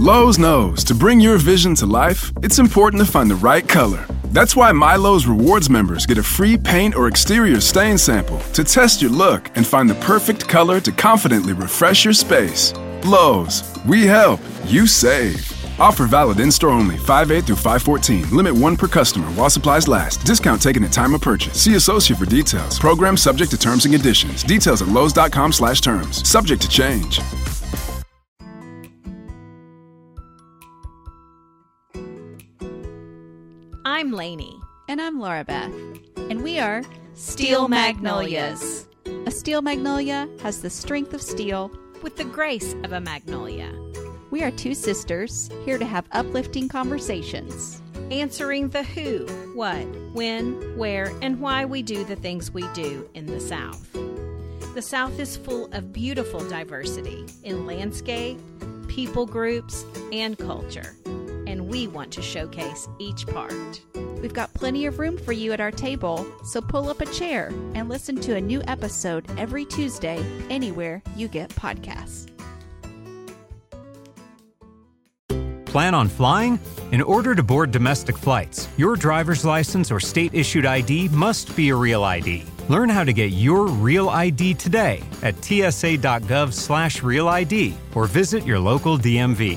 Lowe's knows to bring your vision to life, it's important to find the right color. That's why MyLowe's Rewards members get a free paint or exterior stain sample to test your look and find the perfect color to confidently refresh your space. Lowe's, we help, you save. Offer valid in-store only 5/8 through 5/14. Limit 1 per customer while supplies last. Discount taken at time of purchase. See associate for details. Program subject to terms and conditions. Details at lowes.com/terms. Subject to change. I'm Lainey. And I'm Laura Beth. And we are Steel Magnolias. A steel magnolia has the strength of steel With the grace of a magnolia. We are two sisters here to have uplifting conversations. Answering the who, what, when, where, and why we do the things we do in the South. The South is full of beautiful diversity in landscape, people groups, and culture. And we want to showcase each part. We've got plenty of room for you at our table, so pull up a chair and listen to a new episode every Tuesday anywhere you get podcasts. Plan on flying? In order to board domestic flights, your driver's license or state-issued ID must be a real ID. Learn how to get your real ID today at tsa.gov/real ID or visit your local DMV.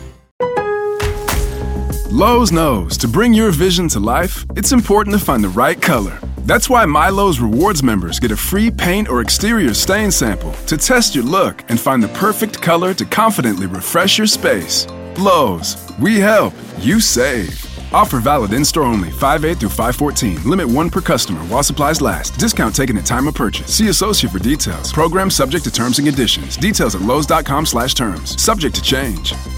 Lowe's knows to bring your vision to life, it's important to find the right color. That's why MyLowe's Rewards members get a free paint or exterior stain sample to test your look and find the perfect color to confidently refresh your space. Lowe's, we help, you save. Offer valid in-store only 5/8 through 5/14. Limit 1 per customer while supplies last. Discount taken at time of purchase. See associate for details. Program subject to terms and conditions. Details at lowes.com/terms. Subject to change.